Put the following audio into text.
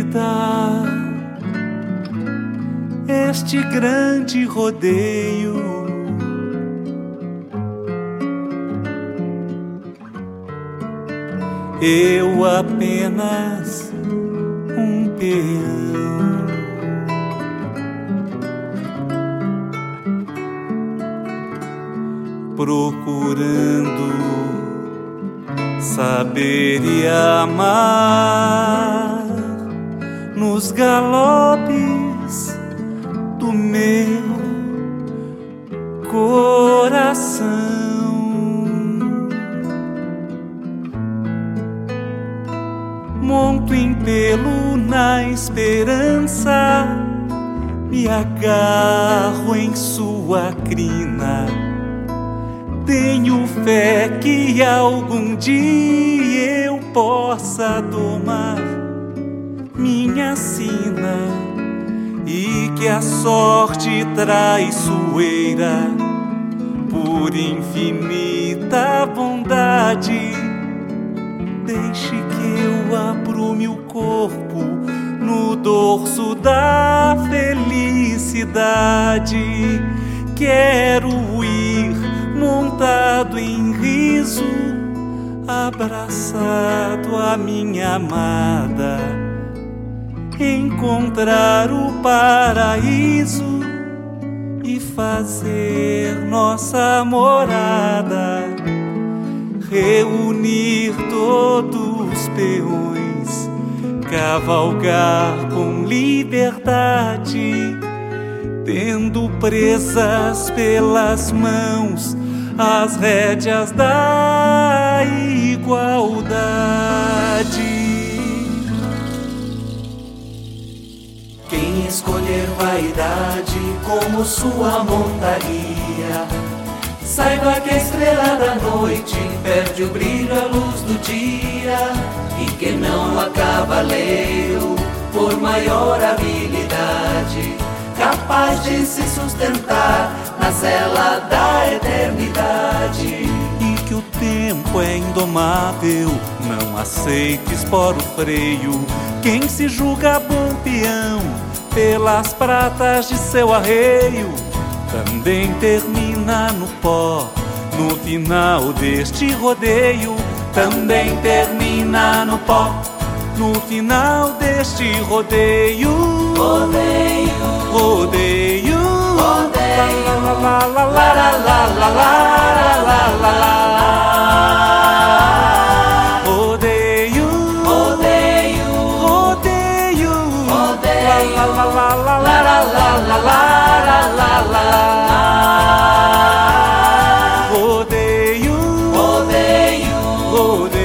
vida, este grande rodeio. Eu apenas um peão, procurando saber e amar nos galopes do meu coração. Monto em pelo na esperança, me agarro em sua crina. Tenho fé que algum dia eu possa domar minha sina e que a sorte traiçoeira, por infinita bondade, deixe que eu aprume o corpo no dorso da felicidade. Quero ir montado em riso, abraçado à minha amada, encontrar o paraíso e fazer nossa morada, reunir todos os peões, cavalgar com liberdade, tendo presas pelas mãos as rédeas da igualdade. Quem escolher vaidade como sua montaria, saiba que a estrela da noite perde o brilho à luz do dia, e que não há cavaleiro, por maior habilidade, capaz de se sustentar na cela da eternidade. E que o tempo é indomável, não aceite esporo freio. Quem se julga bom peão pelas pratas de seu arreio, também termina no pó, no final deste rodeio. Também termina no pó, no final deste rodeio. Rodeio, rodeio, rodeio, la la la la la la la la la la. Rodeio, rodeio, rodeio, rodeio, la la la la la la la la la la. Rodeio, rodeio, rodeio.